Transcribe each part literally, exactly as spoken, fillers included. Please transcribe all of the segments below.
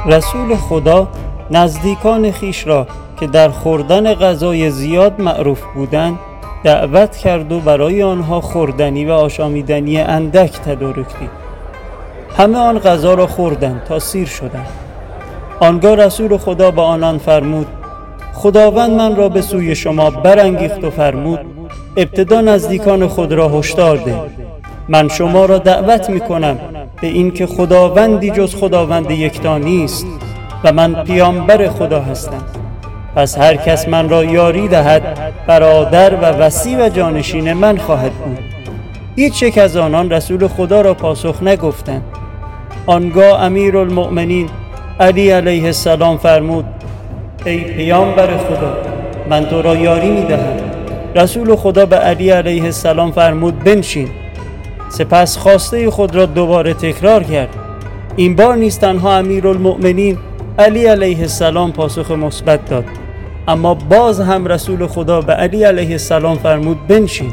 رسول خدا نزدیکان خیش را که در خوردن غذای زیاد معروف بودند دعوت کرد و برای آنها خوردنی و آشامیدنی اندک تدارک دید. همه آن غذا را خوردند تا سیر شدند. آنگاه رسول خدا با آنان فرمود: خداوند من را به سوی شما برانگیخت و فرمود ابتدا نزدیکان خود را هشدار ده. من شما را دعوت می کنم به این که خداوندی جز خداوند یکتا نیست و من پیامبر خدا هستم. پس هر کس من را یاری دهد برادر و وصی و جانشین من خواهد بود. هیچ یک از آنان رسول خدا را پاسخ نگفتند. آنگاه امیرالمؤمنین علی علیه السلام فرمود: ای پیامبر خدا، من تو را یاری می دهم. رسول خدا به علی علیه السلام فرمود: بنشین. سپس خواسته خود را دوباره تکرار کرد. این بار نیز تنها امیرالمؤمنین علی علیه السلام پاسخ مثبت داد، اما باز هم رسول خدا به علی علیه السلام فرمود: بنشین.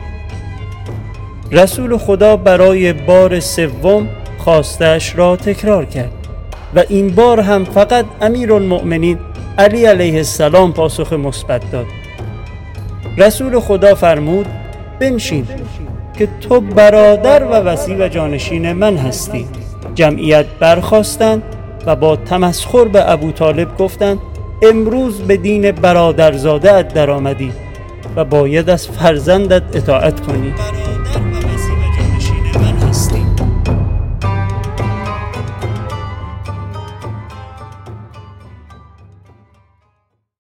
رسول خدا برای بار سوم خواستش را تکرار کرد و این بار هم فقط امیرالمؤمنین علی علیه السلام پاسخ مثبت داد. رسول خدا فرمود: بنشین که تو برادر و وصی و جانشین من هستی. جمعیت برخاستند و با تمسخر به ابو طالب گفتند: امروز به دین برادرزاده ات در آمدی و باید از فرزندت اطاعت کنی.